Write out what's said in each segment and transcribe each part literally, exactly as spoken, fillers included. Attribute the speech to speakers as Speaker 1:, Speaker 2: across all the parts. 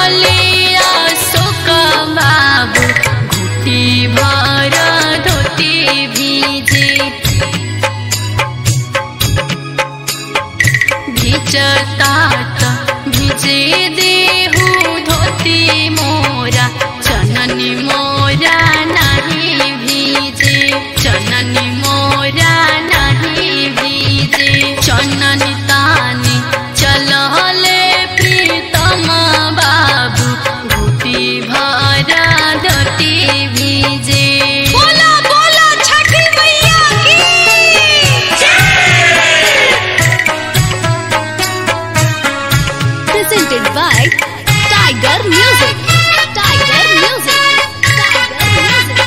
Speaker 1: चलहले अशोक बाबू घुटी भर धोती भिजे भिजतात भिजे देहु धोती मोरा चननी मोरा नहीं भिजे चननी मोरा नहीं भिजे चननी तानी चलहले प्रीतम बाबू घुटी भरा धोती भिजे।
Speaker 2: बोला बोला छठी मैया की
Speaker 3: Presented by Tiger Music. Tiger Music. Tiger Music.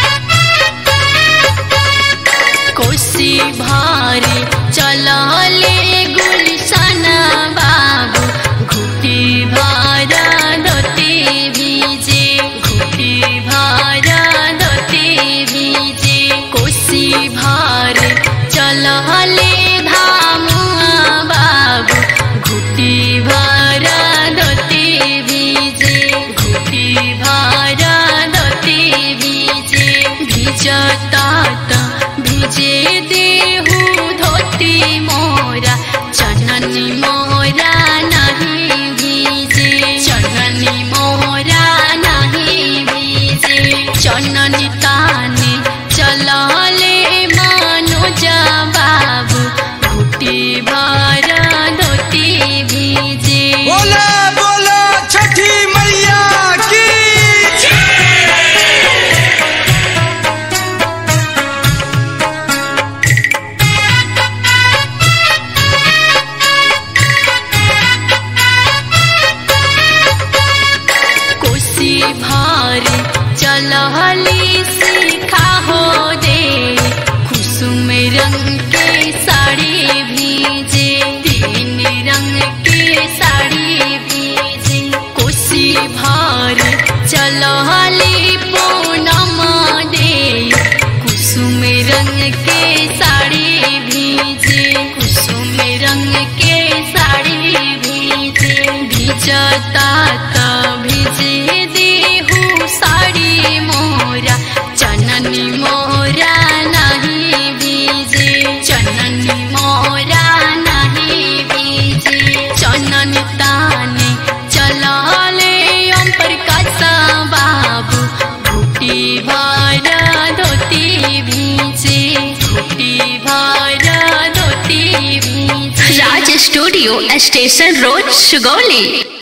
Speaker 1: कोसी भारी चलहले गुलशन बाबू घुटी भरा धोती भिजे घुटी भरा धोती भिजे कोसी भारी चलहले धामु बाबू घुटी भरा धोती भिजे घुटी भरा धोती भिजे भिजतात भिजे देहु धोती मोरा चननी मोरा नहीं भिजे चननी मोरा नहीं भिजे चननी ताने चलहले मनोज बाबू घुटी भरा धोती भिजे।
Speaker 4: बोला बोला छठी मैया की
Speaker 1: कोसी भारी चलहली सीखा हो दे कुसुम रंग के साड़ी भीजे तीन रंग के साड़ी भीजे कोसी भारी चलहली पूनम दे कुसुम रंग के साड़ी भीजे कुसुम रंग के साड़ी भीजे भिजतात भिजे देहु साड़ी मोरा चननी मोरा नहीं भिजे चननी मोरा नहीं भिजे चननी ताने चलहले ओम प्रकाश बाबू घुटी भरा धोती भिजे घुटी भरा धोती भिजे।
Speaker 3: Raj Studio, Station Road, Sugauli.